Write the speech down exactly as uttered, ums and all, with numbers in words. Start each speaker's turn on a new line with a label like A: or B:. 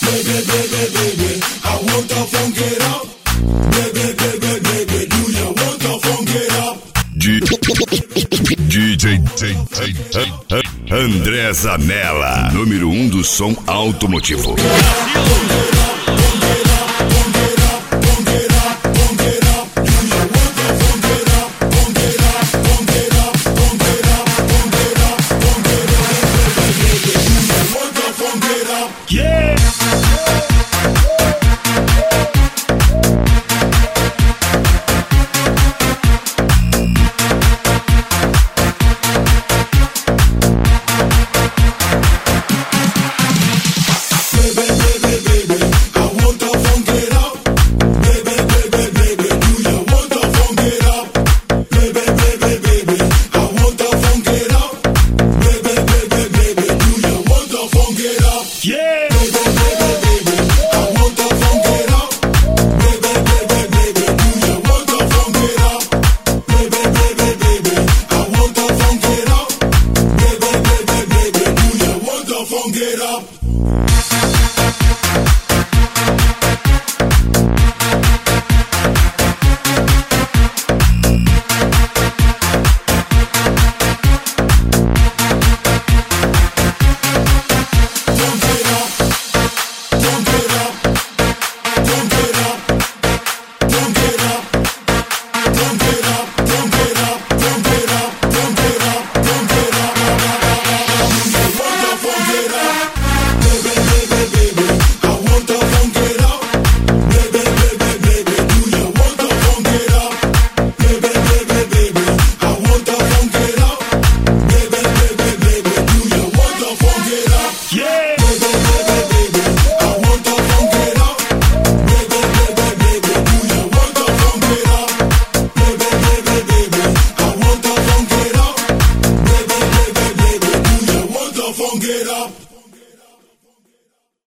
A: Baby, baby, baby, I want to funk it up. Baby, baby, baby, do you want to funk it up?
B: D J André Zanella, número um do som automotivo.
A: Get up.